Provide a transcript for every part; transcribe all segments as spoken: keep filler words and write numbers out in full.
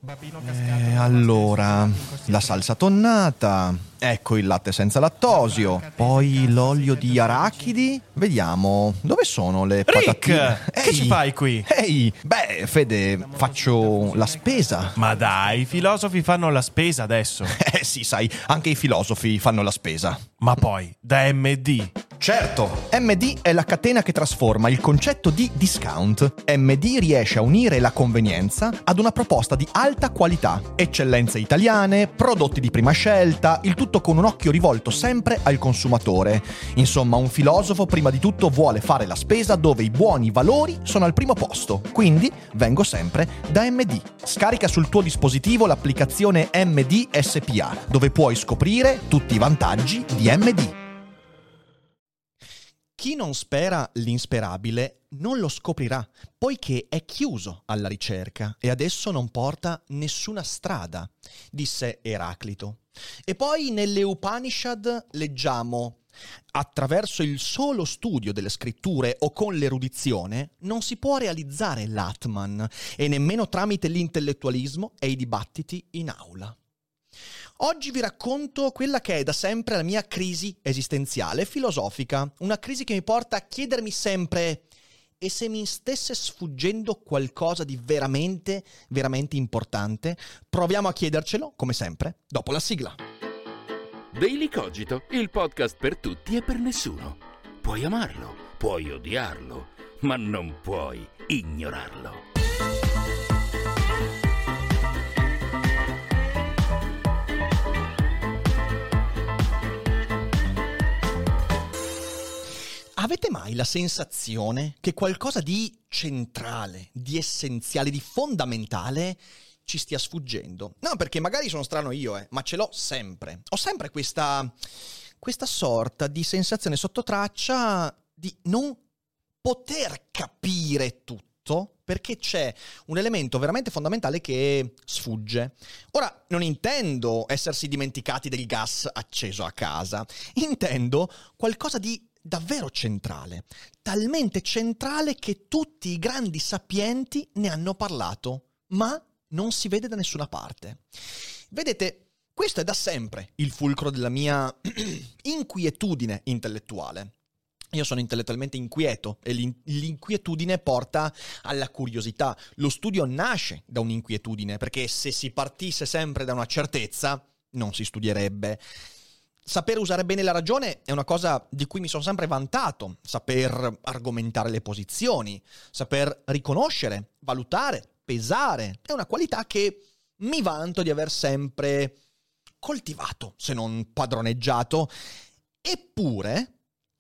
Eh, allora, la salsa tonnata, ecco il latte senza lattosio, poi l'olio di arachidi. Vediamo, dove sono le Rick, patatine? che ci fai qui? Ehi, beh, Fede, faccio la spesa. Ma dai, i filosofi fanno la spesa adesso. Eh sì, sai, anche i filosofi fanno la spesa. Ma poi, da M D. Certo, M D è la catena che trasforma il concetto di discount. M D riesce a unire la convenienza ad una proposta di alta qualità, eccellenze italiane, prodotti di prima scelta, il tutto con un occhio rivolto sempre al consumatore. Insomma, un filosofo prima di tutto vuole fare la spesa dove i buoni valori sono al primo posto. Quindi vengo sempre da M D. Scarica sul tuo dispositivo l'applicazione M D S P A, dove puoi scoprire tutti i vantaggi di M D. Chi non spera l'insperabile non lo scoprirà, poiché è chiuso alla ricerca e adesso non porta nessuna strada, disse Eraclito. E poi nelle Upanishad leggiamo: attraverso il solo studio delle scritture o con l'erudizione non si può realizzare l'Atman e nemmeno tramite l'intellettualismo e i dibattiti in aula. Oggi vi racconto quella che è da sempre la mia crisi esistenziale filosofica, una crisi che mi porta a chiedermi sempre: e se mi stesse sfuggendo qualcosa di veramente, veramente importante? Proviamo a chiedercelo, come sempre, dopo la sigla. Daily Cogito, il podcast per tutti e per nessuno. Puoi amarlo, puoi odiarlo, ma non puoi ignorarlo. Avete mai la sensazione che qualcosa di centrale, di essenziale, di fondamentale ci stia sfuggendo? No, perché magari sono strano io, eh, ma ce l'ho sempre. Ho sempre questa, questa sorta di sensazione sotto traccia di non poter capire tutto, perché c'è un elemento veramente fondamentale che sfugge. Ora, non intendo essersi dimenticati del gas acceso a casa, intendo qualcosa di davvero centrale, talmente centrale che tutti i grandi sapienti ne hanno parlato, ma non si vede da nessuna parte. Vedete, questo è da sempre il fulcro della mia inquietudine intellettuale. Io sono intellettualmente inquieto e l'in- l'inquietudine porta alla curiosità. Lo studio nasce da un'inquietudine, perché se si partisse sempre da una certezza, non si studierebbe. Saper usare bene la ragione è una cosa di cui mi sono sempre vantato, saper argomentare le posizioni, saper riconoscere, valutare, pesare, è una qualità che mi vanto di aver sempre coltivato, se non padroneggiato. Eppure,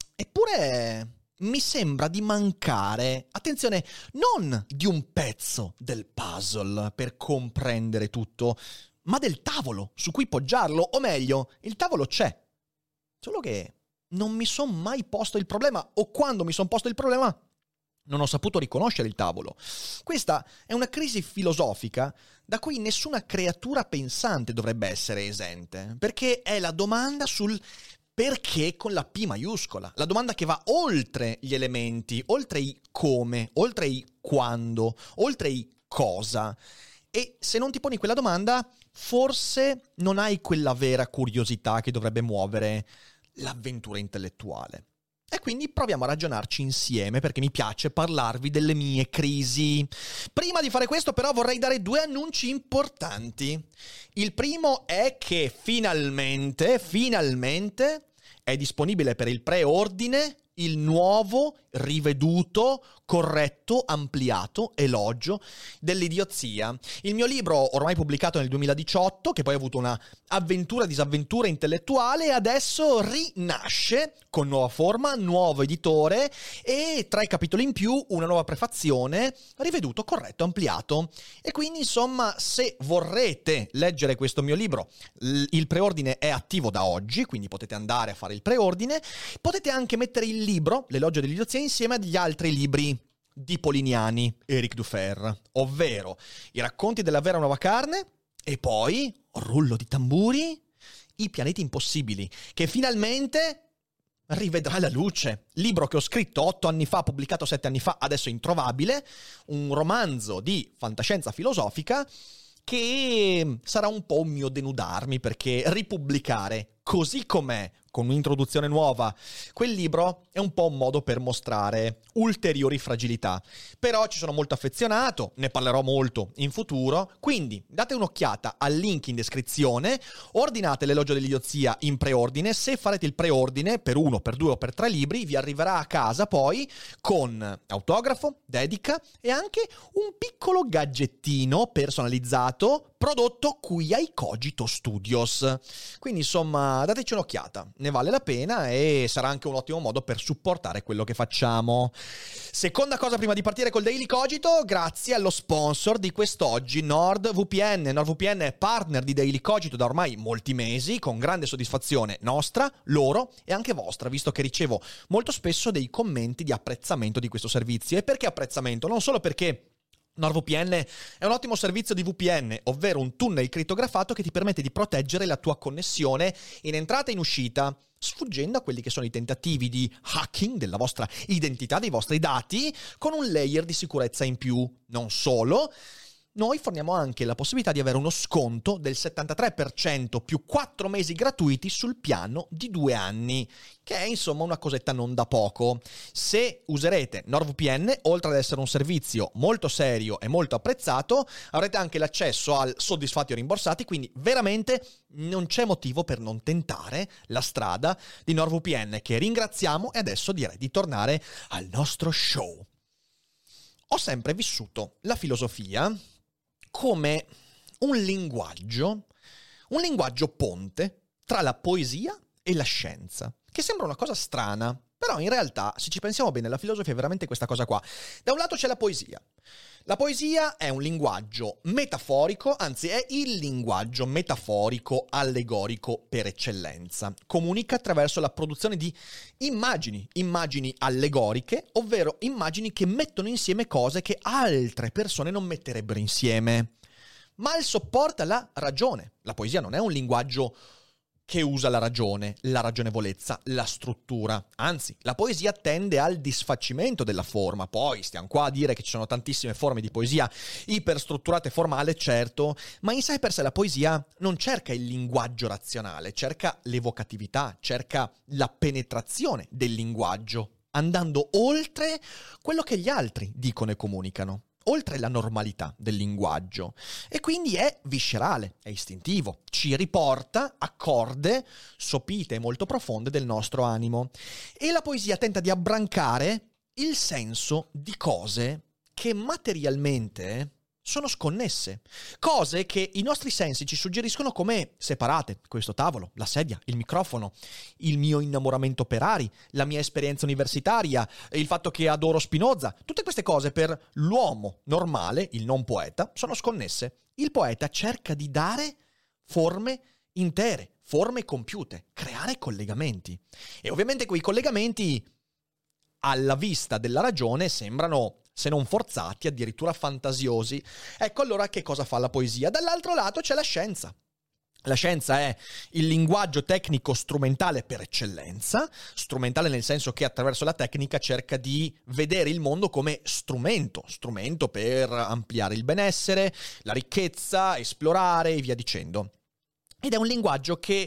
eppure mi sembra di mancare, attenzione, non di un pezzo del puzzle per comprendere tutto, ma del tavolo su cui poggiarlo, o meglio, il tavolo c'è, solo che non mi sono mai posto il problema, o quando mi sono posto il problema non ho saputo riconoscere il tavolo. Questa è una crisi filosofica da cui nessuna creatura pensante dovrebbe essere esente, perché è la domanda sul perché con la P maiuscola, la domanda che va oltre gli elementi, oltre i come, oltre i quando, oltre i cosa. E se non ti poni quella domanda, forse non hai quella vera curiosità che dovrebbe muovere l'avventura intellettuale. E quindi proviamo a ragionarci insieme, perché mi piace parlarvi delle mie crisi. Prima di fare questo, però, vorrei dare due annunci importanti. Il primo è che finalmente, finalmente, è disponibile per il preordine il nuovo, riveduto, corretto, ampliato elogio dell'idiozia. Il mio libro, ormai pubblicato nel duemiladiciotto, che poi ha avuto una avventura disavventura intellettuale, adesso rinasce con nuova forma, nuovo editore e tre capitoli in più, una nuova prefazione, riveduto, corretto, ampliato. E quindi, insomma, se vorrete leggere questo mio libro, il preordine è attivo da oggi, quindi potete andare a fare il preordine. Potete anche mettere il libro, l'elogio dell'idiozia, insieme agli altri libri di Polignani, Éric Dufer, ovvero I racconti della vera nuova carne e poi, rullo di tamburi, I pianeti impossibili, che finalmente rivedrà la luce. Libro che ho scritto otto anni fa, pubblicato sette anni fa, adesso introvabile, un romanzo di fantascienza filosofica che sarà un po' un mio denudarmi, perché ripubblicare così com'è, con un'introduzione nuova, quel libro è un po' un modo per mostrare ulteriori fragilità. Però ci sono molto affezionato, ne parlerò molto in futuro, quindi date un'occhiata al link in descrizione, ordinate l'Elogio dell'idiozia in preordine. Se farete il preordine per uno, per due o per tre libri, vi arriverà a casa poi con autografo, dedica e anche un piccolo gadgettino personalizzato prodotto qui ai Cogito Studios. Quindi insomma, dateci un'occhiata, ne vale la pena e sarà anche un ottimo modo per supportare quello che facciamo. Seconda cosa prima di partire col Daily Cogito, grazie allo sponsor di quest'oggi, NordVPN. NordVPN è partner di Daily Cogito da ormai molti mesi, con grande soddisfazione nostra, loro e anche vostra, visto che ricevo molto spesso dei commenti di apprezzamento di questo servizio. E perché apprezzamento? Non solo perché NordVPN è un ottimo servizio di V P N, ovvero un tunnel crittografato che ti permette di proteggere la tua connessione in entrata e in uscita, sfuggendo a quelli che sono i tentativi di hacking della vostra identità, dei vostri dati, con un layer di sicurezza in più. Non solo, noi forniamo anche la possibilità di avere uno sconto del settantatré per cento più quattro mesi gratuiti sul piano di due anni, che è insomma una cosetta non da poco. Se userete NordVPN, oltre ad essere un servizio molto serio e molto apprezzato, avrete anche l'accesso al soddisfatti o rimborsati, quindi veramente non c'è motivo per non tentare la strada di NordVPN, che ringraziamo. E adesso direi di tornare al nostro show. Ho sempre vissuto la filosofia come un linguaggio, un linguaggio ponte tra la poesia e la scienza, che sembra una cosa strana, però in realtà, se ci pensiamo bene, la filosofia è veramente questa cosa qua. Da un lato c'è la poesia. La poesia è un linguaggio metaforico, anzi è il linguaggio metaforico allegorico per eccellenza. Comunica attraverso la produzione di immagini, immagini allegoriche, ovvero immagini che mettono insieme cose che altre persone non metterebbero insieme. Ma il sopporta la ragione. La poesia non è un linguaggio che usa la ragione, la ragionevolezza, la struttura. Anzi, la poesia tende al disfacimento della forma. Poi stiamo qua a dire che ci sono tantissime forme di poesia iperstrutturate e formale, certo, ma in sé per sé la poesia non cerca il linguaggio razionale, cerca l'evocatività, cerca la penetrazione del linguaggio, andando oltre quello che gli altri dicono e comunicano, oltre la normalità del linguaggio, e quindi è viscerale, è istintivo, ci riporta a corde sopite e molto profonde del nostro animo. E la poesia tenta di abbrancare il senso di cose che materialmente sono sconnesse, cose che i nostri sensi ci suggeriscono come separate: questo tavolo, la sedia, il microfono, il mio innamoramento per Ari, la mia esperienza universitaria, il fatto che adoro Spinoza. Tutte queste cose per l'uomo normale, il non poeta, sono sconnesse. Il poeta cerca di dare forme intere, forme compiute, creare collegamenti. E ovviamente quei collegamenti, alla vista della ragione, sembrano, se non forzati, addirittura fantasiosi. Ecco allora che cosa fa la poesia. Dall'altro lato c'è la scienza. La scienza è il linguaggio tecnico strumentale per eccellenza, strumentale nel senso che attraverso la tecnica cerca di vedere il mondo come strumento, strumento per ampliare il benessere, la ricchezza, esplorare e via dicendo. Ed è un linguaggio che,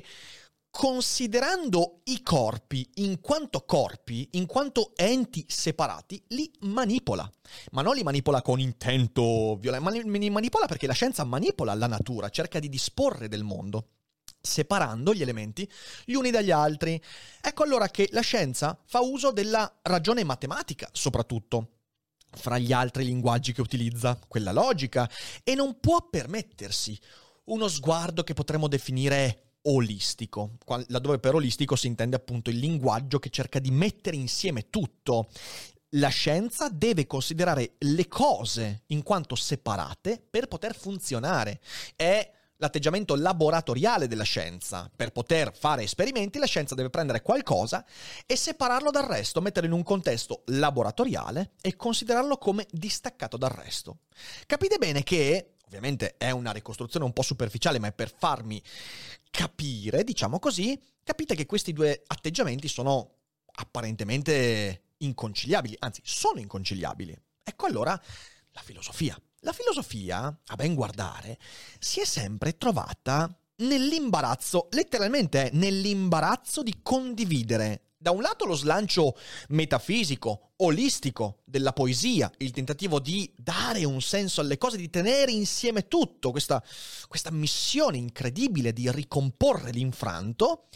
considerando i corpi in quanto corpi, in quanto enti separati, li manipola. Ma non li manipola con intento violento, ma li manipola perché la scienza manipola la natura, cerca di disporre del mondo, separando gli elementi gli uni dagli altri. Ecco allora che la scienza fa uso della ragione matematica, soprattutto, fra gli altri linguaggi che utilizza, quella logica, e non può permettersi uno sguardo che potremmo definire olistico, laddove per olistico si intende appunto il linguaggio che cerca di mettere insieme tutto. La scienza deve considerare le cose in quanto separate per poter funzionare. È l'atteggiamento laboratoriale della scienza. Per poter fare esperimenti, la scienza deve prendere qualcosa e separarlo dal resto, metterlo in un contesto laboratoriale e considerarlo come distaccato dal resto. Capite bene che, ovviamente è una ricostruzione un po' superficiale, ma è per farmi capire, diciamo così, capite che questi due atteggiamenti sono apparentemente inconciliabili, anzi sono inconciliabili. Ecco allora la filosofia. La filosofia, a ben guardare, si è sempre trovata nell'imbarazzo, letteralmente nell'imbarazzo di condividere da un lato lo slancio metafisico, olistico della poesia, il tentativo di dare un senso alle cose, di tenere insieme tutto, questa, questa missione incredibile di ricomporre l'infranto,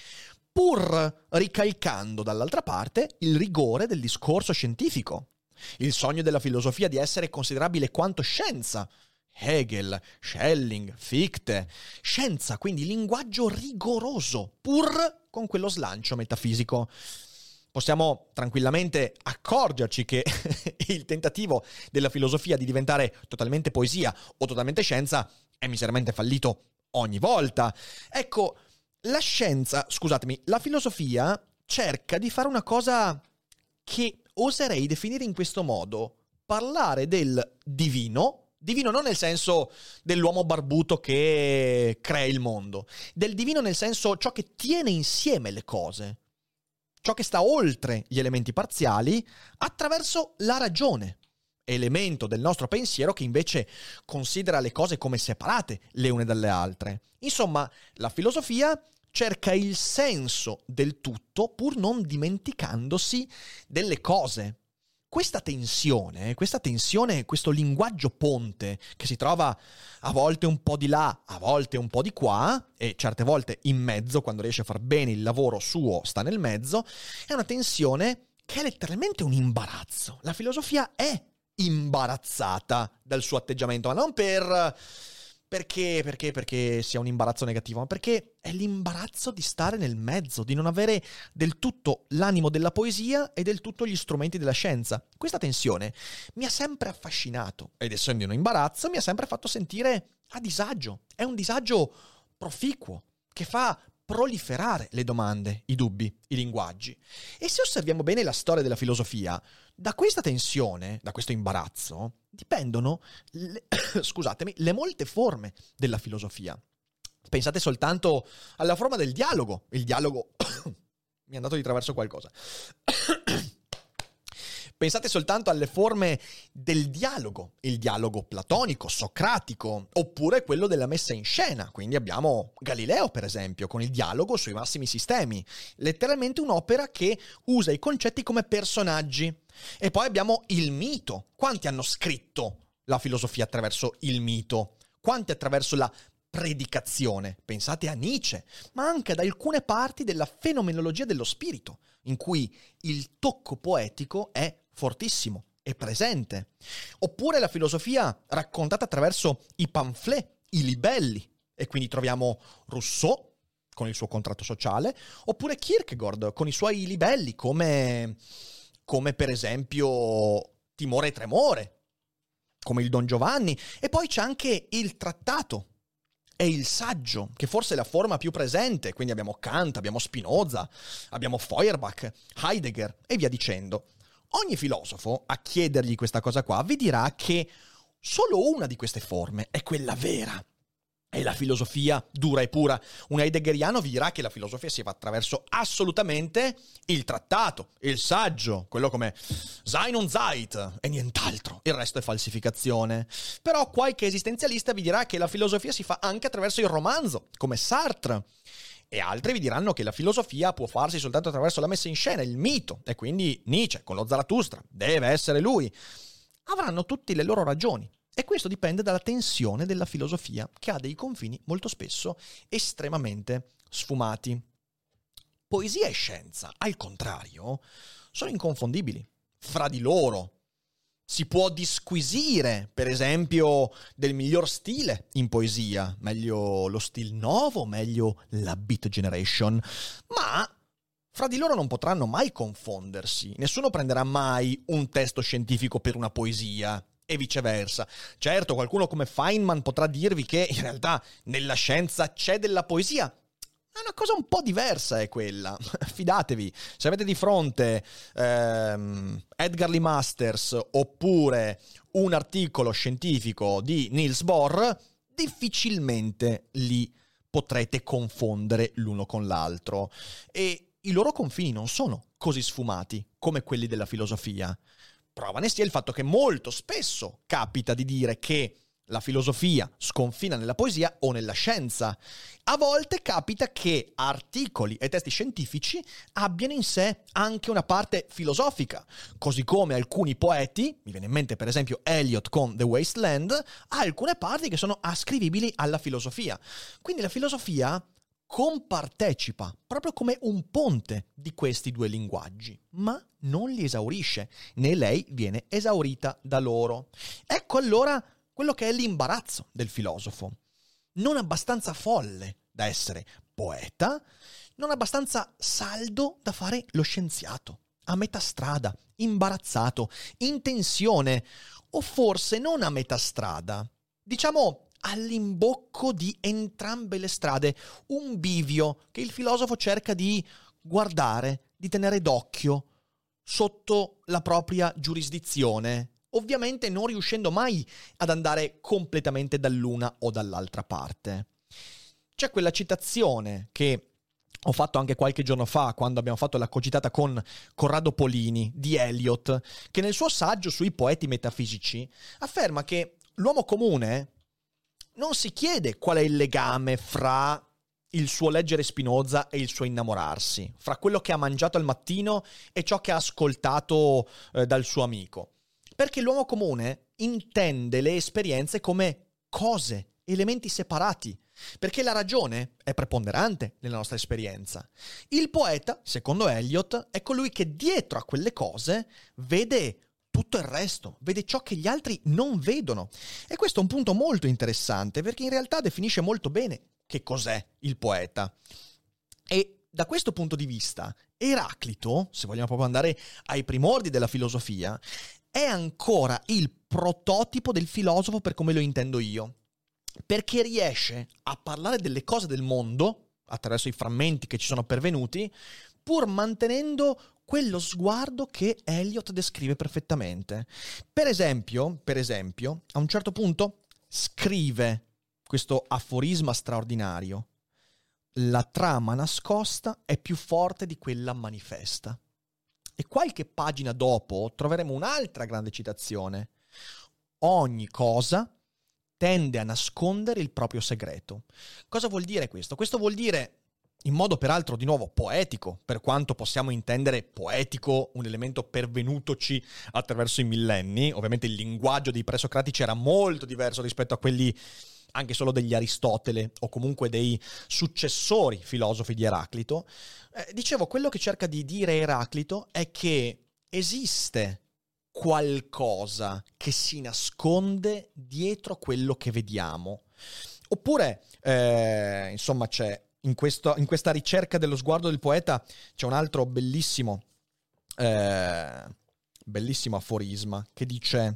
pur ricalcando dall'altra parte il rigore del discorso scientifico. Il sogno della filosofia di essere considerabile quanto scienza. Hegel, Schelling, Fichte. Scienza, quindi linguaggio rigoroso, pur con quello slancio metafisico. Possiamo tranquillamente accorgerci che il tentativo della filosofia di diventare totalmente poesia o totalmente scienza è miseramente fallito ogni volta. Ecco, la scienza, scusatemi, la filosofia cerca di fare una cosa che oserei definire in questo modo: parlare del divino. Divino non nel senso dell'uomo barbuto che crea il mondo, del divino nel senso ciò che tiene insieme le cose, ciò che sta oltre gli elementi parziali attraverso la ragione, elemento del nostro pensiero che invece considera le cose come separate le une dalle altre. Insomma, la filosofia cerca il senso del tutto pur non dimenticandosi delle cose. Questa tensione, questa tensione, questo linguaggio ponte che si trova a volte un po' di là, a volte un po' di qua e certe volte in mezzo, quando riesce a far bene il lavoro suo sta nel mezzo, è una tensione che è letteralmente un imbarazzo. La filosofia è imbarazzata dal suo atteggiamento, ma non per... Perché, perché, perché sia un imbarazzo negativo, ma perché è l'imbarazzo di stare nel mezzo, di non avere del tutto l'animo della poesia e del tutto gli strumenti della scienza. Questa tensione mi ha sempre affascinato ed essendo un imbarazzo mi ha sempre fatto sentire a disagio. È un disagio proficuo che fa proliferare le domande, i dubbi, i linguaggi. E se osserviamo bene la storia della filosofia, da questa tensione, da questo imbarazzo, dipendono, le, scusatemi, le molte forme della filosofia. Pensate soltanto alla forma del dialogo. Il dialogo... mi è andato di traverso qualcosa. Pensate soltanto alle forme del dialogo, il dialogo platonico, socratico, oppure quello della messa in scena. Quindi abbiamo Galileo, per esempio, con il dialogo sui massimi sistemi. Letteralmente un'opera che usa i concetti come personaggi. E poi abbiamo il mito. Quanti hanno scritto la filosofia attraverso il mito? Quanti attraverso la predicazione? Pensate a Nietzsche, ma anche ad alcune parti della fenomenologia dello spirito, in cui il tocco poetico è fortissimo, è presente. Oppure la filosofia raccontata attraverso i pamphlet, i libelli, e quindi troviamo Rousseau con il suo contratto sociale, oppure Kierkegaard con i suoi libelli, come, come per esempio Timore e Tremore, come il Don Giovanni, e poi c'è anche il trattato e il saggio, che forse è la forma più presente, quindi abbiamo Kant, abbiamo Spinoza, abbiamo Feuerbach, Heidegger e via dicendo. Ogni filosofo, a chiedergli questa cosa qua, vi dirà che solo una di queste forme è quella vera. È la filosofia dura e pura. Un heideggeriano vi dirà che la filosofia si fa attraverso assolutamente il trattato, il saggio, quello come Sein und Zeit e nient'altro. Il resto è falsificazione. Però qualche esistenzialista vi dirà che la filosofia si fa anche attraverso il romanzo, come Sartre. E altri vi diranno che la filosofia può farsi soltanto attraverso la messa in scena, il mito, e quindi Nietzsche con lo Zarathustra, deve essere lui. Avranno tutti le loro ragioni, e questo dipende dalla tensione della filosofia, che ha dei confini molto spesso estremamente sfumati. Poesia e scienza, al contrario, sono inconfondibili fra di loro. Si può disquisire, per esempio, del miglior stile in poesia, meglio lo stil novo, meglio la beat generation, ma fra di loro non potranno mai confondersi. Nessuno prenderà mai un testo scientifico per una poesia e viceversa. Certo, qualcuno come Feynman potrà dirvi che in realtà nella scienza c'è della poesia. È una cosa un po' diversa è quella, fidatevi, se avete di fronte ehm, Edgar Lee Masters oppure un articolo scientifico di Niels Bohr, difficilmente li potrete confondere l'uno con l'altro. E i loro confini non sono così sfumati come quelli della filosofia. trova ne sia il fatto che molto spesso capita di dire che la filosofia sconfina nella poesia o nella scienza. A volte capita che articoli e testi scientifici abbiano in sé anche una parte filosofica, così come alcuni poeti, mi viene in mente per esempio Eliot con The Waste Land, ha alcune parti che sono ascrivibili alla filosofia. Quindi la filosofia compartecipa proprio come un ponte di questi due linguaggi, ma non li esaurisce, né lei viene esaurita da loro. Ecco allora quello che è l'imbarazzo del filosofo. Non abbastanza folle da essere poeta, non abbastanza saldo da fare lo scienziato, a metà strada, imbarazzato, in tensione, o forse non a metà strada, diciamo all'imbocco di entrambe le strade, un bivio che il filosofo cerca di guardare, di tenere d'occhio sotto la propria giurisdizione, ovviamente non riuscendo mai ad andare completamente dall'una o dall'altra parte. C'è quella citazione che ho fatto anche qualche giorno fa, quando abbiamo fatto la cogitata con Corrado Polini, di Eliot, che nel suo saggio sui poeti metafisici afferma che l'uomo comune non si chiede qual è il legame fra il suo leggere Spinoza e il suo innamorarsi, fra quello che ha mangiato al mattino e ciò che ha ascoltato eh, dal suo amico. Perché l'uomo comune intende le esperienze come cose, elementi separati, perché la ragione è preponderante nella nostra esperienza. Il poeta, secondo Eliot, è colui che dietro a quelle cose vede tutto il resto, vede ciò che gli altri non vedono. E questo è un punto molto interessante, perché in realtà definisce molto bene che cos'è il poeta. E da questo punto di vista, Eraclito, se vogliamo proprio andare ai primordi della filosofia, è ancora il prototipo del filosofo per come lo intendo io, perché riesce a parlare delle cose del mondo, attraverso i frammenti che ci sono pervenuti, pur mantenendo quello sguardo che Eliot descrive perfettamente. Per esempio, per esempio, a un certo punto scrive questo aforisma straordinario: la trama nascosta è più forte di quella manifesta. E qualche pagina dopo troveremo un'altra grande citazione: ogni cosa tende a nascondere il proprio segreto. Cosa vuol dire questo? Questo vuol dire, in modo peraltro di nuovo poetico, per quanto possiamo intendere poetico un elemento pervenutoci attraverso i millenni. Ovviamente il linguaggio dei presocratici era molto diverso rispetto a quelli anche solo degli Aristotele o comunque dei successori filosofi di Eraclito. Eh, dicevo, quello che cerca di dire Eraclito è che esiste qualcosa che si nasconde dietro quello che vediamo. Oppure, eh, insomma, c'è in, questo, in questa ricerca dello sguardo del poeta c'è un altro bellissimo, eh, bellissimo aforisma che dice: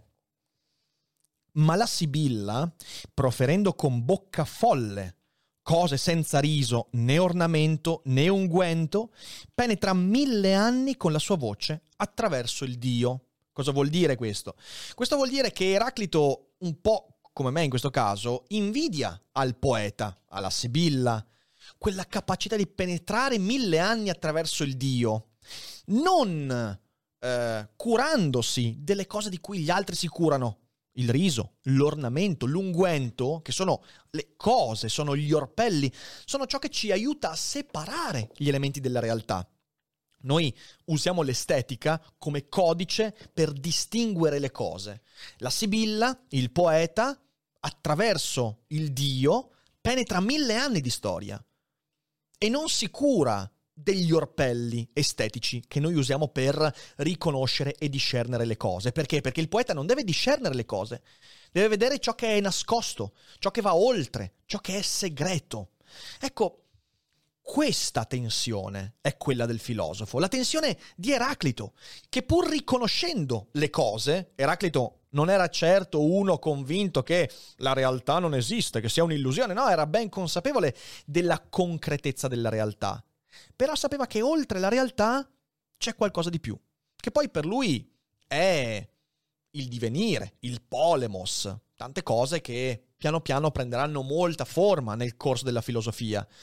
ma la Sibilla, proferendo con bocca folle cose senza riso, né ornamento, né unguento, penetra mille anni con la sua voce attraverso il Dio. Cosa vuol dire questo? Questo vuol dire che Eraclito, un po' come me in questo caso, invidia al poeta, alla Sibilla, quella capacità di penetrare mille anni attraverso il Dio, non eh, curandosi delle cose di cui gli altri si curano. Il riso, l'ornamento, l'unguento, che sono le cose, sono gli orpelli, sono ciò che ci aiuta a separare gli elementi della realtà. Noi usiamo l'estetica come codice per distinguere le cose. La Sibilla, il poeta, attraverso il Dio, penetra mille anni di storia e non si cura degli orpelli estetici che noi usiamo per riconoscere e discernere le cose. Perché? Perché il poeta non deve discernere le cose, deve vedere ciò che è nascosto, ciò che va oltre, ciò che è segreto. Ecco, questa tensione è quella del filosofo, la tensione di Eraclito, che pur riconoscendo le cose, Eraclito non era certo uno convinto che la realtà non esiste, che sia un'illusione, no, era ben consapevole della concretezza della realtà. Però sapeva che oltre la realtà c'è qualcosa di più, che poi per lui è il divenire, il polemos, tante cose che piano piano prenderanno molta forma nel corso della filosofia.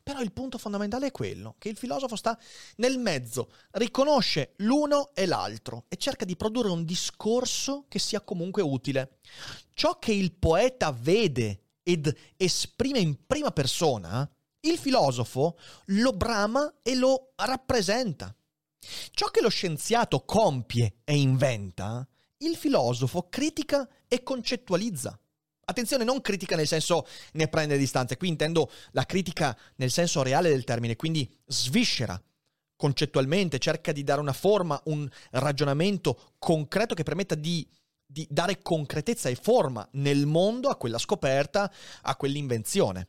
Però il punto fondamentale è quello, che il filosofo sta nel mezzo, riconosce l'uno e l'altro e cerca di produrre un discorso che sia comunque utile. Ciò che il poeta vede ed esprime in prima persona, il filosofo lo brama e lo rappresenta. Ciò che lo scienziato compie e inventa, il filosofo critica e concettualizza. Attenzione, non critica nel senso ne prende distanze, qui intendo la critica nel senso reale del termine, quindi sviscera concettualmente, cerca di dare una forma, un ragionamento concreto che permetta di, di dare concretezza e forma nel mondo a quella scoperta, a quell'invenzione.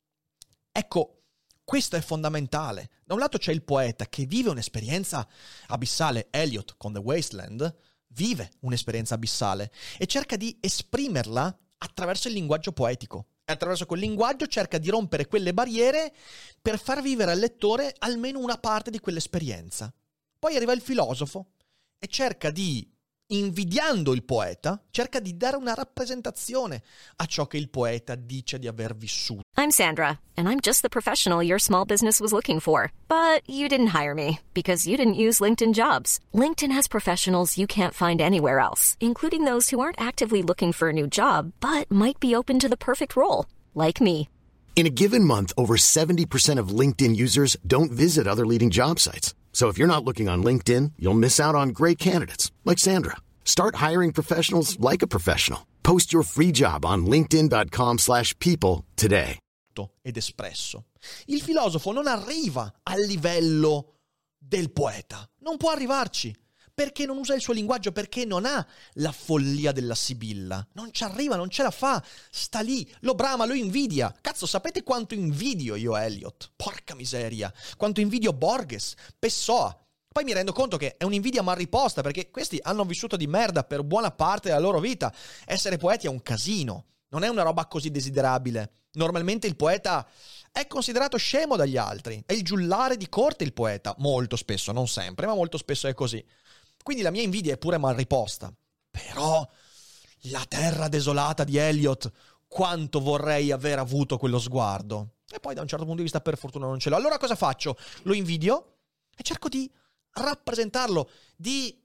Ecco, questo è fondamentale. Da un lato c'è il poeta che vive un'esperienza abissale, Eliot con The Wasteland vive un'esperienza abissale e cerca di esprimerla attraverso il linguaggio poetico. E attraverso quel linguaggio cerca di rompere quelle barriere per far vivere al lettore almeno una parte di quell'esperienza. Poi arriva il filosofo e cerca di, invidiando il poeta, cerca di dare una rappresentazione a ciò che il poeta dice di aver vissuto. I'm Sandra, and I'm just the professional your small business was looking for. But you didn't hire me because you didn't use LinkedIn Jobs. LinkedIn has professionals you can't find anywhere else, including those who aren't actively looking for a new job, but might be open to the perfect role, like me. In a given month, over seventy percent of LinkedIn users don't visit other leading job sites. So if you're not looking on LinkedIn, you'll miss out on great candidates, like Sandra. Start hiring professionals like a professional. Post your free job on linkedin.com slash people today. Ed espresso. Il filosofo non arriva al livello del poeta. Non può arrivarci. Perché non usa il suo linguaggio? Perché non ha la follia della Sibilla. Non ci arriva, non ce la fa. Sta lì, lo brama, lo invidia. Cazzo, sapete quanto invidio io Eliot? Porca miseria. Quanto invidio Borges, Pessoa. Poi mi rendo conto che è un'invidia mal riposta, perché questi hanno vissuto di merda per buona parte della loro vita. Essere poeti è un casino, non è una roba così desiderabile. Normalmente il poeta è considerato scemo dagli altri, è il giullare di corte il poeta, molto spesso, non sempre, ma molto spesso è così. Quindi la mia invidia è pure mal riposta. Però la terra desolata di Eliot, quanto vorrei aver avuto quello sguardo. E poi da un certo punto di vista per fortuna non ce l'ho. Allora cosa faccio? Lo invidio e cerco di rappresentarlo, di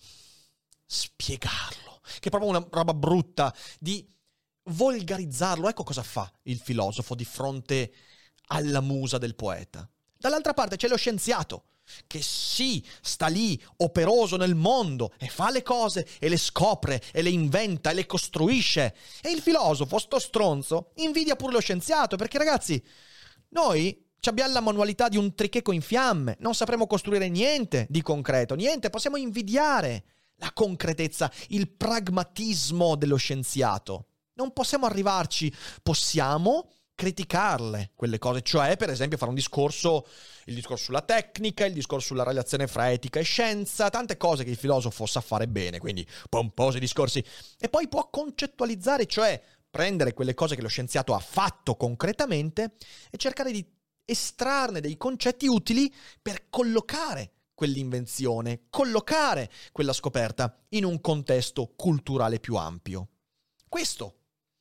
spiegarlo, che è proprio una roba brutta, di volgarizzarlo. Ecco cosa fa il filosofo di fronte alla musa del poeta. Dall'altra parte c'è lo scienziato, che sì, sta lì, operoso nel mondo, e fa le cose, e le scopre, e le inventa, e le costruisce. E il filosofo, sto stronzo, invidia pure lo scienziato, perché ragazzi, noi abbiamo la manualità di un tricheco in fiamme, non sapremo costruire niente di concreto, niente, possiamo invidiare la concretezza, il pragmatismo dello scienziato. Non possiamo arrivarci, possiamo criticarle quelle cose, cioè per esempio fare un discorso, il discorso sulla tecnica, il discorso sulla relazione fra etica e scienza, tante cose che il filosofo sa fare bene, quindi pomposi discorsi, e poi può concettualizzare, cioè prendere quelle cose che lo scienziato ha fatto concretamente e cercare di estrarne dei concetti utili per collocare quell'invenzione, collocare quella scoperta in un contesto culturale più ampio. Questo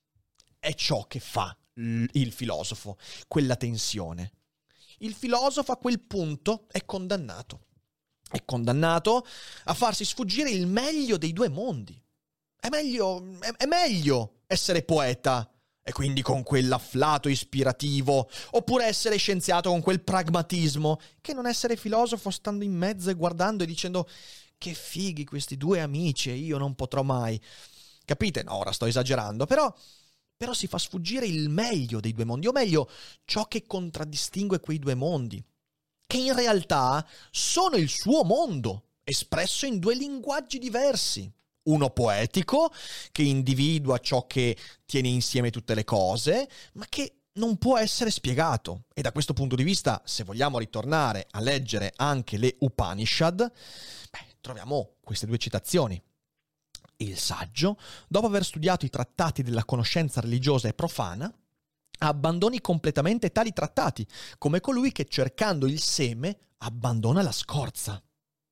è ciò che fa il filosofo, quella tensione. Il filosofo a quel punto è condannato. È condannato a farsi sfuggire il meglio dei due mondi. È meglio, è, è meglio essere poeta e quindi con quell'afflato ispirativo, oppure essere scienziato con quel pragmatismo, che non essere filosofo stando in mezzo e guardando e dicendo che fighi questi due amici e io non potrò mai. Capite? No, ora sto esagerando, però, però si fa sfuggire il meglio dei due mondi, o meglio, ciò che contraddistingue quei due mondi, che in realtà sono il suo mondo, espresso in due linguaggi diversi. Uno poetico, che individua ciò che tiene insieme tutte le cose, ma che non può essere spiegato. E da questo punto di vista, se vogliamo ritornare a leggere anche le Upanishad, beh, troviamo queste due citazioni. Il saggio, dopo aver studiato i trattati della conoscenza religiosa e profana, abbandoni completamente tali trattati, come colui che cercando il seme abbandona la scorza.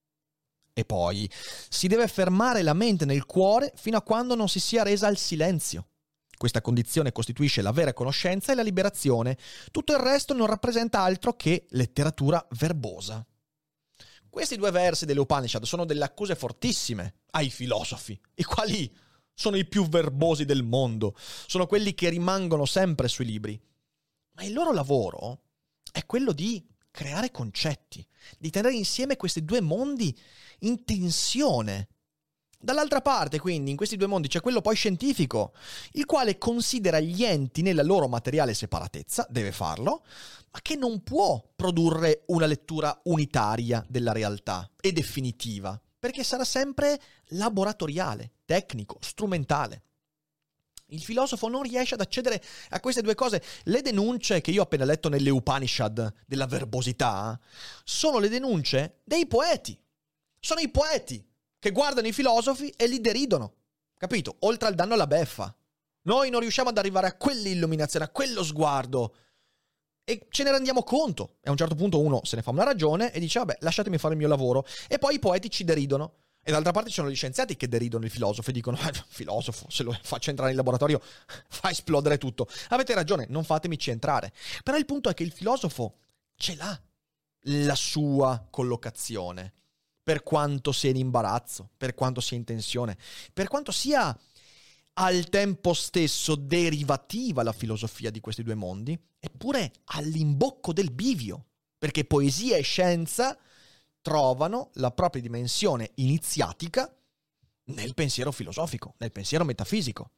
E poi si deve fermare la mente nel cuore fino a quando non si sia resa al silenzio. Questa condizione costituisce la vera conoscenza e la liberazione. Tutto il resto non rappresenta altro che letteratura verbosa. Questi due versi delle Upanishad sono delle accuse fortissime ai filosofi, i quali sono i più verbosi del mondo, sono quelli che rimangono sempre sui libri. Ma il loro lavoro è quello di creare concetti, di tenere insieme questi due mondi in tensione. Dall'altra parte, quindi, in questi due mondi c'è quello poi scientifico, il quale considera gli enti nella loro materiale separatezza, deve farlo, ma che non può produrre una lettura unitaria della realtà e definitiva, perché sarà sempre laboratoriale, tecnico, strumentale. Il filosofo non riesce ad accedere a queste due cose. Le denunce che io ho appena letto nelle Upanishad della verbosità sono le denunce dei poeti. Sono i poeti che guardano i filosofi e li deridono, capito? Oltre al danno alla beffa. Noi non riusciamo ad arrivare a quell'illuminazione, a quello sguardo, e ce ne rendiamo conto. E a un certo punto uno se ne fa una ragione e dice, vabbè, lasciatemi fare il mio lavoro. E poi i poeti ci deridono. E d'altra parte ci sono gli scienziati che deridono il filosofo e dicono, eh, filosofo, se lo faccio entrare in laboratorio fa esplodere tutto. Avete ragione, non fatemici entrare. Però il punto è che il filosofo ce l'ha la sua collocazione, per quanto sia in imbarazzo, per quanto sia in tensione, per quanto sia al tempo stesso derivativa la filosofia di questi due mondi, eppure all'imbocco del bivio, perché poesia e scienza trovano la propria dimensione iniziatica nel pensiero filosofico, nel pensiero metafisico.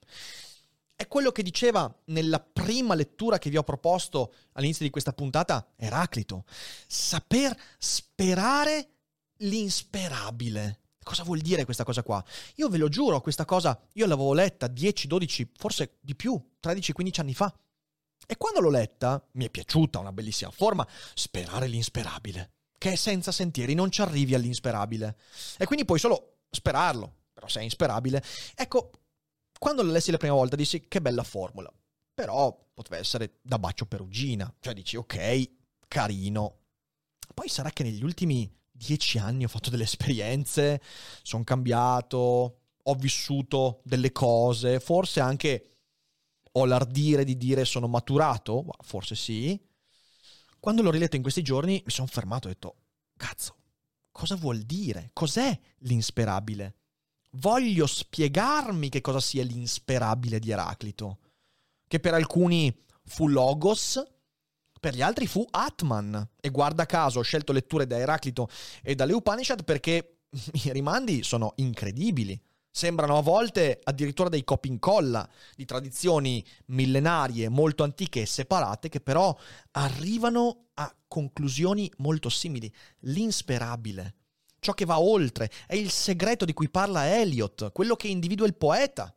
È quello che diceva nella prima lettura che vi ho proposto all'inizio di questa puntata Eraclito. Saper sperare l'insperabile. Cosa vuol dire questa cosa qua? Io ve lo giuro, questa cosa io l'avevo letta dieci, dodici, forse di più, tredici, quindici anni fa. E quando l'ho letta, mi è piaciuta, una bellissima forma, sperare l'insperabile, che è senza sentieri, non ci arrivi all'insperabile. E quindi puoi solo sperarlo, però se è insperabile. Ecco, quando lo lessi la prima volta dissi, che bella formula. Però poteva essere da Baccio Perugina. Cioè dici, ok, carino. Poi sarà che negli ultimi dieci anni ho fatto delle esperienze, sono cambiato, ho vissuto delle cose, forse anche ho l'ardire di dire sono maturato, forse sì. Quando l'ho riletto in questi giorni mi sono fermato e ho detto, cazzo, cosa vuol dire? Cos'è l'insperabile? Voglio spiegarmi che cosa sia l'insperabile di Eraclito, che per alcuni fu Logos, per gli altri fu Atman. E guarda caso ho scelto letture da Eraclito e dalle Upanishad perché i rimandi sono incredibili. Sembrano a volte addirittura dei copia e incolla di tradizioni millenarie, molto antiche e separate, che però arrivano a conclusioni molto simili. L'insperabile, ciò che va oltre, è il segreto di cui parla Eliot, quello che individua il poeta.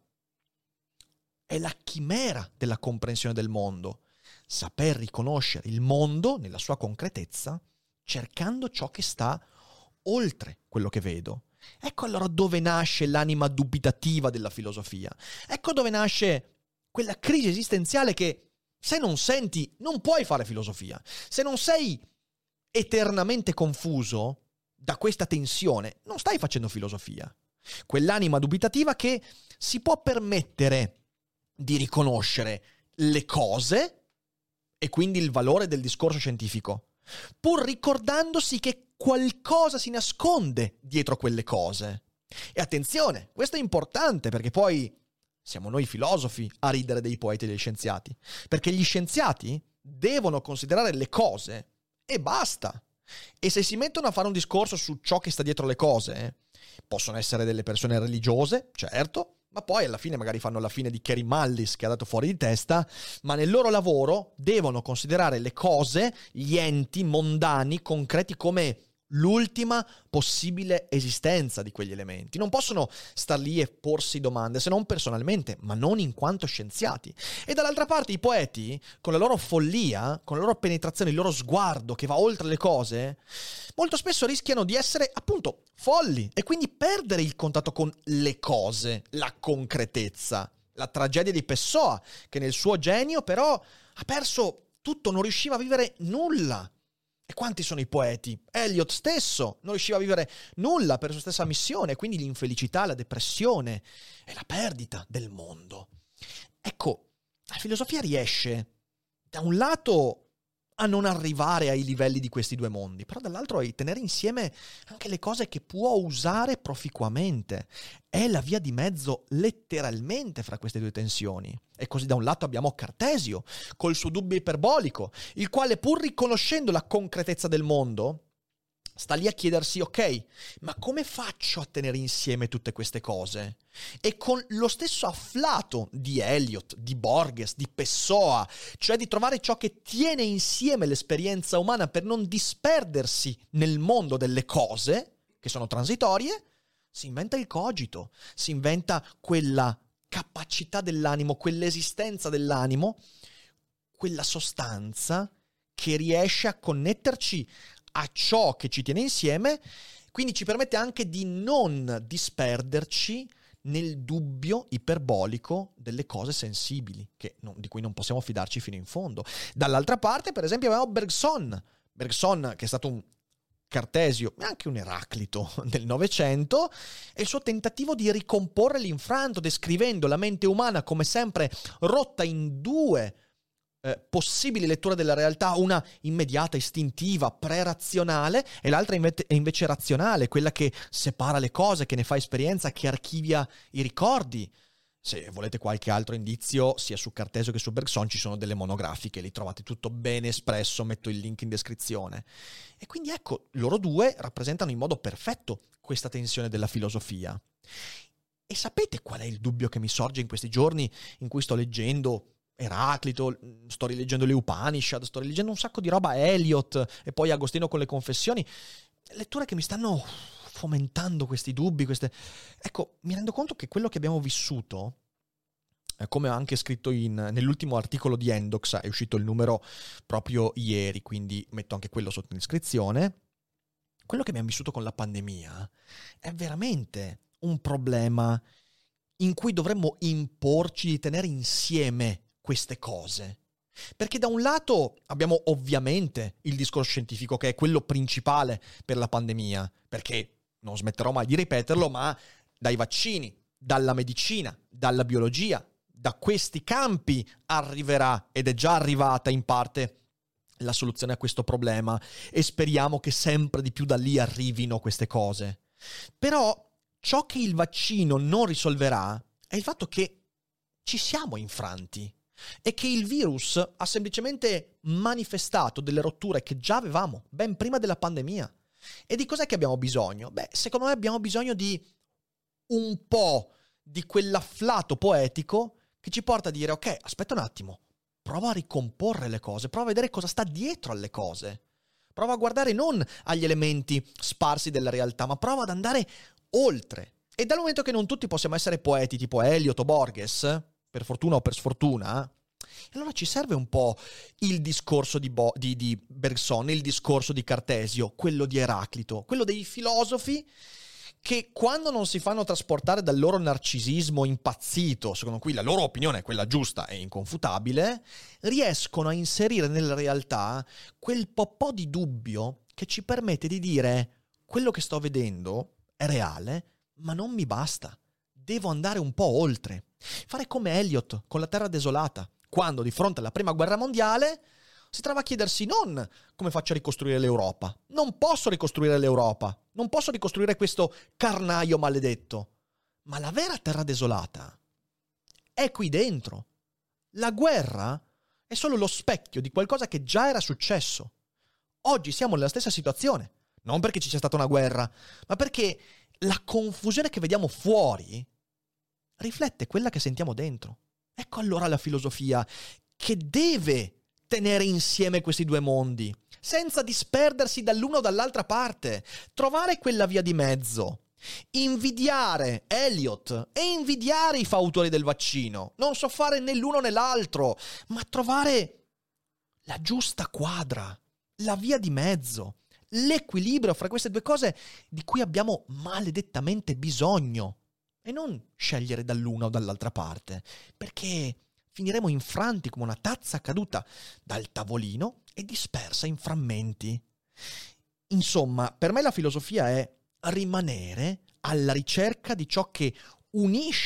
È la chimera della comprensione del mondo. Saper riconoscere il mondo nella sua concretezza, cercando ciò che sta oltre quello che vedo. Ecco allora dove nasce l'anima dubitativa della filosofia. Ecco dove nasce quella crisi esistenziale che se non senti non puoi fare filosofia. Se non sei eternamente confuso da questa tensione, non stai facendo filosofia. Quell'anima dubitativa che si può permettere di riconoscere le cose e quindi il valore del discorso scientifico, pur ricordandosi che qualcosa si nasconde dietro quelle cose. E attenzione, questo è importante perché poi siamo noi filosofi a ridere dei poeti e degli scienziati, perché gli scienziati devono considerare le cose e basta. E se si mettono a fare un discorso su ciò che sta dietro le cose, possono essere delle persone religiose, certo, ma poi alla fine magari fanno la fine di Kerry Mullis che ha dato fuori di testa, ma nel loro lavoro devono considerare le cose, gli enti mondani, concreti come l'ultima possibile esistenza di quegli elementi. Non possono star lì e porsi domande, se non personalmente, ma non in quanto scienziati. E dall'altra parte i poeti, con la loro follia, con la loro penetrazione, il loro sguardo che va oltre le cose, molto spesso rischiano di essere appunto folli e quindi perdere il contatto con le cose, la concretezza. La tragedia di Pessoa, che nel suo genio però ha perso tutto, non riusciva a vivere nulla. E quanti sono i poeti? Eliot stesso non riusciva a vivere nulla per sua stessa missione, quindi l'infelicità, la depressione e la perdita del mondo. ecco, la filosofia riesce da un lato a non arrivare ai livelli di questi due mondi, però dall'altro a tenere insieme anche le cose che può usare proficuamente. È la via di mezzo letteralmente fra queste due tensioni. E così da un lato abbiamo Cartesio, col suo dubbio iperbolico, il quale pur riconoscendo la concretezza del mondo, sta lì a chiedersi, ok, ma come faccio a tenere insieme tutte queste cose? E con lo stesso afflato di Eliot, di Borges, di Pessoa, cioè di trovare ciò che tiene insieme l'esperienza umana per non disperdersi nel mondo delle cose, che sono transitorie, si inventa il cogito, si inventa quella capacità dell'animo, quell'esistenza dell'animo, quella sostanza che riesce a connetterci a ciò che ci tiene insieme, quindi ci permette anche di non disperderci nel dubbio iperbolico delle cose sensibili, che non, di cui non possiamo fidarci fino in fondo. Dall'altra parte, per esempio, abbiamo Bergson, Bergson che è stato un Cartesio, ma anche un Eraclito del Novecento, e il suo tentativo di ricomporre l'infranto, descrivendo la mente umana come sempre rotta in due Eh, possibili letture della realtà, una immediata, istintiva, pre-razionale, e l'altra inve- è invece razionale, quella che separa le cose, che ne fa esperienza, che archivia i ricordi. Se volete qualche altro indizio, sia su Cartesio che su Bergson ci sono delle monografiche, li trovate tutto bene espresso, metto il link in descrizione. E quindi ecco, loro due rappresentano in modo perfetto questa tensione della filosofia. E sapete qual è il dubbio che mi sorge in questi giorni in cui sto leggendo Eraclito, sto rileggendo le Upanishad, sto rileggendo un sacco di roba, Eliot e poi Agostino con le Confessioni, letture che mi stanno fomentando questi dubbi, queste... Ecco, mi rendo conto che quello che abbiamo vissuto, eh, come ho anche scritto in, nell'ultimo articolo di Endox, è uscito il numero proprio ieri, quindi metto anche quello sotto descrizione, quello che abbiamo vissuto con la pandemia è veramente un problema in cui dovremmo imporci di tenere insieme queste cose. Perché da un lato abbiamo ovviamente il discorso scientifico, che è quello principale per la pandemia, perché non smetterò mai di ripeterlo, ma dai vaccini, dalla medicina, dalla biologia, da questi campi arriverà, ed è già arrivata in parte, la soluzione a questo problema, e speriamo che sempre di più da lì arrivino queste cose. Però ciò che il vaccino non risolverà è il fatto che ci siamo infranti e che il virus ha semplicemente manifestato delle rotture che già avevamo ben prima della pandemia. E di cos'è che abbiamo bisogno? Beh, secondo me abbiamo bisogno di un po' di quell'afflato poetico che ci porta a dire, ok, aspetta un attimo, prova a ricomporre le cose, prova a vedere cosa sta dietro alle cose. Prova a guardare non agli elementi sparsi della realtà, ma prova ad andare oltre. E dal momento che non tutti possiamo essere poeti tipo Eliot o Borges, per fortuna o per sfortuna, allora ci serve un po' il discorso di, Bo- di, di Bergson, il discorso di Cartesio, quello di Eraclito, quello dei filosofi che quando non si fanno trasportare dal loro narcisismo impazzito, secondo cui la loro opinione è quella giusta e inconfutabile, riescono a inserire nella realtà quel po' po' di dubbio che ci permette di dire quello che sto vedendo è reale, ma non mi basta. Devo andare un po' oltre. Fare come Eliot con La Terra Desolata, quando di fronte alla Prima Guerra Mondiale si trova a chiedersi non come faccio a ricostruire l'Europa. Non posso ricostruire l'Europa. Non posso ricostruire questo carnaio maledetto. Ma la vera Terra Desolata è qui dentro. La guerra è solo lo specchio di qualcosa che già era successo. Oggi siamo nella stessa situazione. Non perché ci sia stata una guerra, ma perché la confusione che vediamo fuori riflette quella che sentiamo dentro. Ecco allora la filosofia che deve tenere insieme questi due mondi, senza disperdersi dall'una o dall'altra parte, trovare quella via di mezzo, invidiare Eliot e invidiare i fautori del vaccino, non so fare né l'uno né l'altro, ma trovare la giusta quadra, la via di mezzo, l'equilibrio fra queste due cose di cui abbiamo maledettamente bisogno, e non scegliere dall'una o dall'altra parte, perché finiremo infranti come una tazza caduta dal tavolino e dispersa in frammenti. Insomma, per me la filosofia è rimanere alla ricerca di ciò che unisce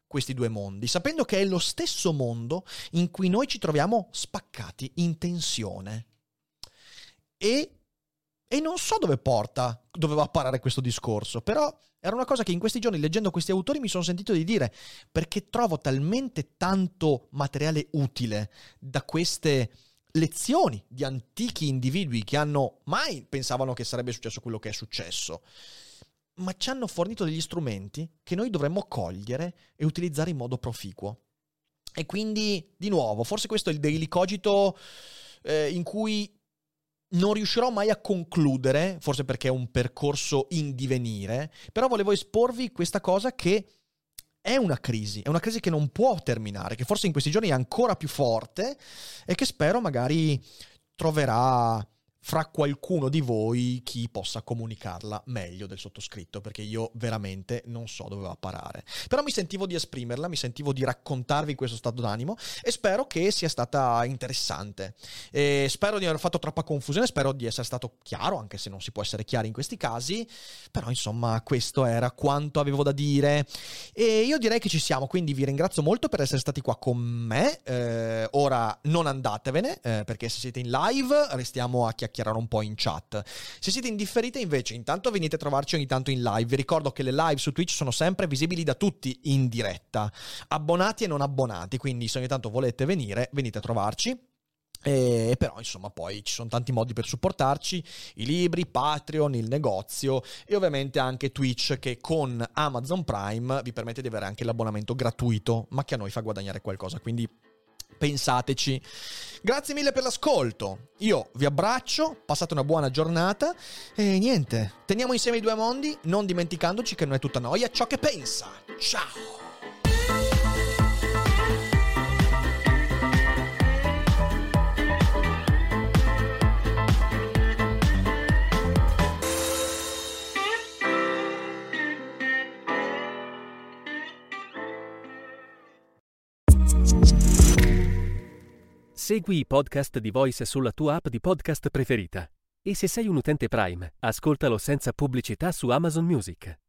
questi due mondi, sapendo che è lo stesso mondo in cui noi ci troviamo spaccati in tensione. E, e non so dove porta, dove va a parare questo discorso, però era una cosa che in questi giorni, leggendo questi autori, mi sono sentito di dire, perché trovo talmente tanto materiale utile da queste lezioni di antichi individui che hanno mai pensavano che sarebbe successo quello che è successo, ma ci hanno fornito degli strumenti che noi dovremmo cogliere e utilizzare in modo proficuo. E quindi, di nuovo, forse questo è il Daily Cogito eh, in cui non riuscirò mai a concludere, forse perché è un percorso in divenire, però volevo esporvi questa cosa che è una crisi, è una crisi che non può terminare, che forse in questi giorni è ancora più forte e che spero magari troverà fra qualcuno di voi chi possa comunicarla meglio del sottoscritto, perché io veramente non so dove va a parare. Però mi sentivo di esprimerla, mi sentivo di raccontarvi questo stato d'animo e spero che sia stata interessante. E spero di aver fatto troppa confusione, spero di essere stato chiaro, anche se non si può essere chiari in questi casi, però insomma questo era quanto avevo da dire e io direi che ci siamo, quindi vi ringrazio molto per essere stati qua con me. Eh, ora non andatevene, eh, perché se siete in live restiamo a chiacchierare un po' in chat. Se siete indifferite invece, intanto venite a trovarci ogni tanto in live. Vi ricordo che le live su Twitch sono sempre visibili da tutti in diretta, abbonati e non abbonati, quindi se ogni tanto volete venire, venite a trovarci. E però insomma poi ci sono tanti modi per supportarci, i libri, Patreon, il negozio e ovviamente anche Twitch, che con Amazon Prime vi permette di avere anche l'abbonamento gratuito, ma che a noi fa guadagnare qualcosa, quindi pensateci. Grazie mille per l'ascolto, io vi abbraccio, passate una buona giornata e niente, teniamo insieme i due mondi, non dimenticandoci che non è tutta noia ciò che pensa. Ciao! Segui i podcast di Voice sulla tua app di podcast preferita. E se sei un utente Prime, ascoltalo senza pubblicità su Amazon Music.